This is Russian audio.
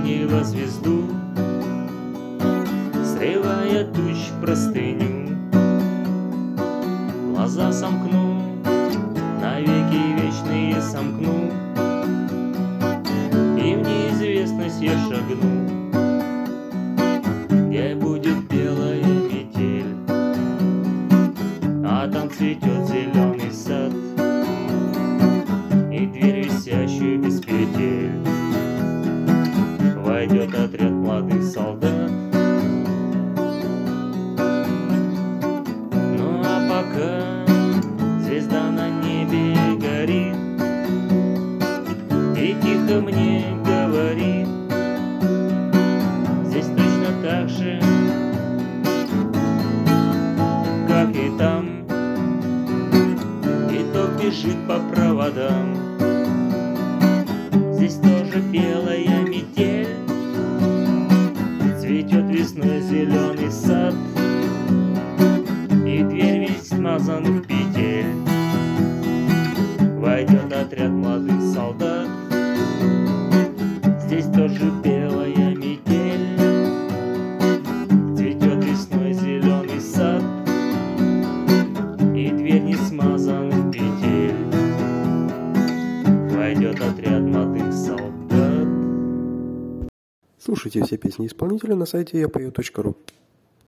синего звезду, срывая туч простыню. Глаза сомкну, навеки вечные сомкну, и в неизвестность я шагну, где будет белая метель, а там цветет зеленый сад и дверь, висящую без петель. Войдет отряд молодых солдат. Ну а пока звезда на небе горит и тихо мне говорит: здесь точно так же, как и там. И ток бежит по проводам. Здесь тоже белая метель, цветет весной зеленый сад, и дверь весь смазан в петель. Войдет отряд молодых солдат. Здесь тоже белая метель, цветет весной зеленый сад, и дверь не смазан в петель. Войдет отряд молодых солдат. Слушайте все песни исполнителя на сайте yapою.ru.